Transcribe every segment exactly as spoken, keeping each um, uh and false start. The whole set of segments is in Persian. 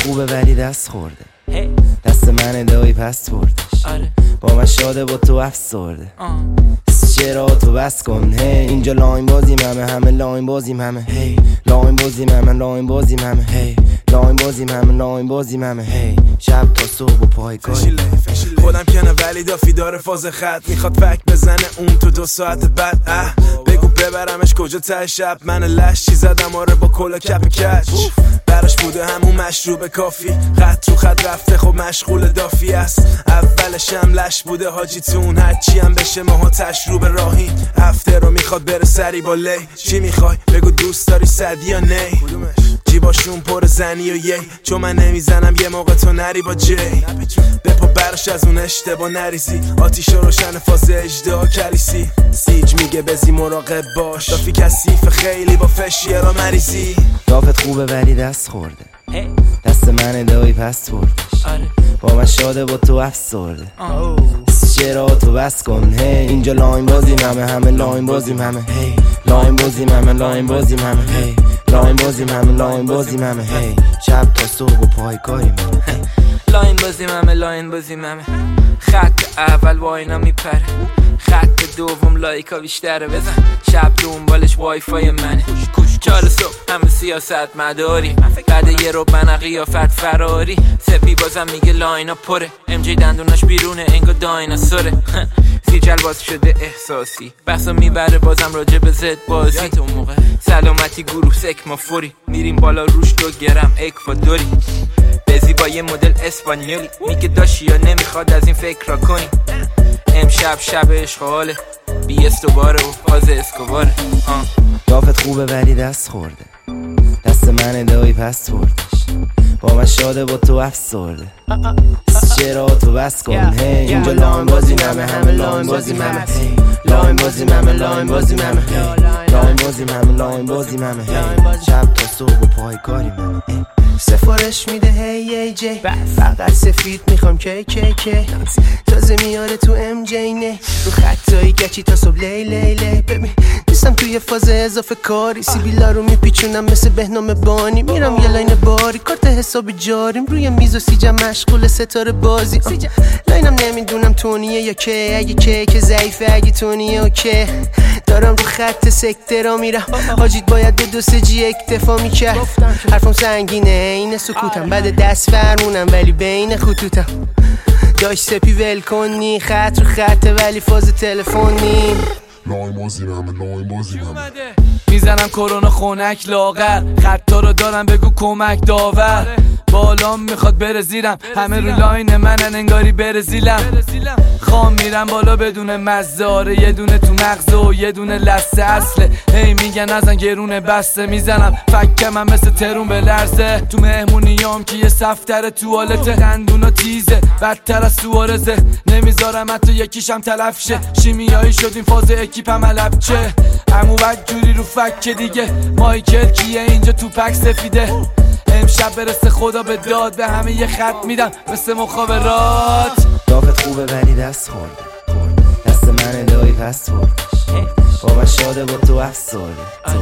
خوبه ولی دست خورده دست من دایی پس بردش با من شاده با تو افسرده چرا تو بس کن هی اینجا لاین بازیم همه همه لاین بازیم همه هی لاین بازیم همه لاین بازیم همه هی لاین بازیم همه لاین بازیم همه هی شب تا صبح و پای کاری خودم کنه ولی دافی داره فاز خط میخواد فک بزنه اون تو دو ساعت بعد اه بگو ببرمش کجا ته شب من لش چی زدم آره با کلا کپ کچ براش بوده همون مشروب کافی خط رو خط رفته خب مشغول دافی است اولش هم لش بوده حاجی تون هرچی هم بشه ماها تشروب راهی هفته رو میخواد بره سری با لی چی میخوای بگو دوست داری صدی یا نی جیباشون پر زنی و یی چون من نمیزنم یه موقع تو نری با جی بپا برش از اون اشتباه نریزی آتیش روشن فاز اجدها کلیسی سیج میگه بزی مراقب باش دافی کثیف خیلی با فشیه را مریضی دافت خوبه ولی دست خورده دست من دایی پس بردش با من شاده با تو افسرده چرا تو بس کن هی اینجا لاین بازیم همه همه لاین بازیم همه هی لاین بازیم همه لاین بازیم همه هی لاین بازیم همه لاین بازیم همه هی شب تا صبح و پای کاریم لاین بازیم همه لاین بازیم همه خط اول واینا میپره خط دوم لایکا بیشتره بزن شب دنبالش وای فای منه چهار صبح همه سیاست مداری بعد یه رو من قیافت فراری سپی بازم میگه لاینا پره ام جی دندوناش بیرونه انگا دایناسوره سیجل باز شده احساسی بحثا میبره بازم راجع به زد بازی سلامتی گروه سکما فوری میریم بالا روش دو گرم اکوادوری بزی با یه مدل اسپانیولی میگه داشی یا نمیخواد از این فکر را کنی امشب شب عشق حاله بی استوباره و فاز اسکوباره دافت خوبه ولی دست خورده دست من دایی پس بردش با من شاده با تو افسرده چرا تو بس کن هی اینجا لاین بازیم همه همه لاین بازیم همه هی لاین بازیم همه لاین بازیم همه هی لاین بازیم همه لاین بازیم همه هی شب تا صبح و پای کاریم همه سفارش میده هی ای جی فقط سفید میخوام کی کی کی تازه میاره تو ام جی نه رو خطایی گچی تا صبح لی لی لی ببین نیستم توی فاز اضافه کاری سیبیلا رو میپیچونم مثل بهنام بانی میرم یه لاین باری کارت حساب جاریم روی میز و سیجم مشغول ستاره بازی لاینم نمیدونم تونیه یا که اگه که که ضعیفه اگه تونیه اوکی دارم رو خط سکترا میرم حاجیت باید به دو سه جی اکتفا میکرد حرفم سنگینه این سکوتم بعد دست فرمونم ولی بین خطوطم داش سپی ول کنی خط رو خطه ولی فاز تلفنی لاین بازیم همه لاین بازیم همه میزنم کرونا خونک لاغر خطا رو دارم بگو کمک داور بالام میخواد بره زیرم همه رو لاین منن انگاری بره زیلم خام میرم بالا بدون مزاره یه دونه تو مغزه و یه دونه لسه اصله هی میگن ازن گرونه بسته میزنم فکه من مثل ترون به لرزه تو مهمونیام که یه صفتر توالته دندونا تیزه بدتر از سوارزه نمیذارم حتی یکیشم تلف شه شیمیایی شد این فاز اکیپم علب چه امو بد جوری رو فکه دیگه مایکل کیه اینجا تو پک سفیده امشب برسه خدا به داد به همه یه خط میدم مثل مخابرات دافت خوبه ولی دست خورده دست من دایی پس بردش با من شاده با تو افسرده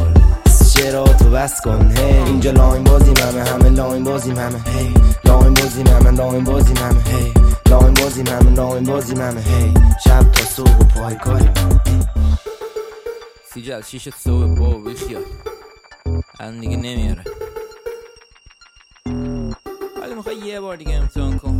چرا تو بس کن هی اینجا لاین بازیم همه همه لاین بازیم همه هی لاین بازیم همه لاین بازیم همه هی لاین بازیم همه لاین بازیم همه هی شب تا صبح و پای کاریم سیجل شیش صبح با بیخیال الان دیگه نمیاره ولی میخوای یه بار دیگه امتحان کن